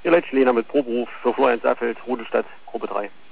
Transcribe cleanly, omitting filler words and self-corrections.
Ihr Leitsch Lehner mit Proberuf für Florian Safeld, Rudelstadt, Gruppe 3.